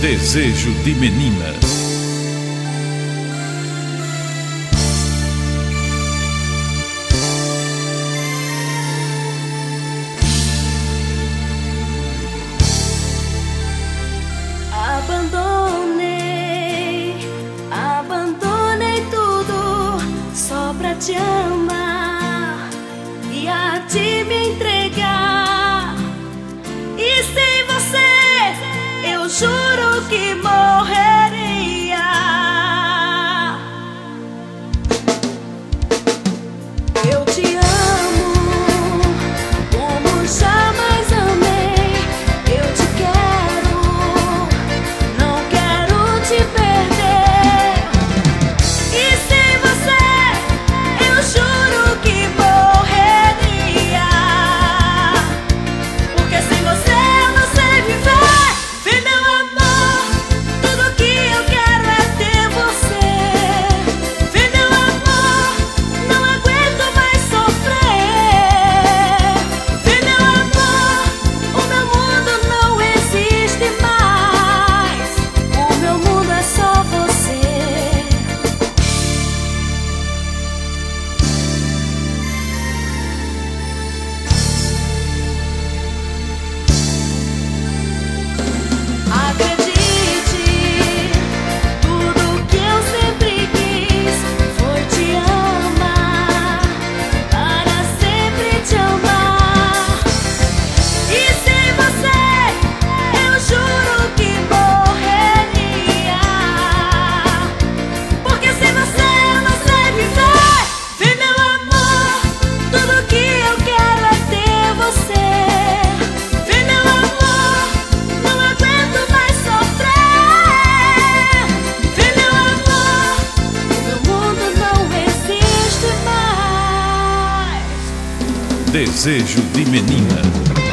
Desejo de menina. Abandonei tudo só pra te amar e a ti me entregar. E sem você eu juro que morreria. Eu te amo como jamais amei. Eu te quero, não quero te perder. E sem você eu juro que morreria. Porque sem você eu não sei viver. Vem meu amor, tudo que eu quero é ter você. Vem meu amor, não aguento mais sofrer. Vem meu amor, o meu mundo não existe mais. O meu mundo é só você. Acredite, tudo que eu sempre quis foi te amar, para sempre te amar. E sem você eu juro que morreria. Porque sem você eu não sei viver. Vem meu amor, tudo que eu quero é ter você. Vem meu amor, não aguento mais sofrer. Vem meu amor, o meu mundo não existe mais. Desejo de menina.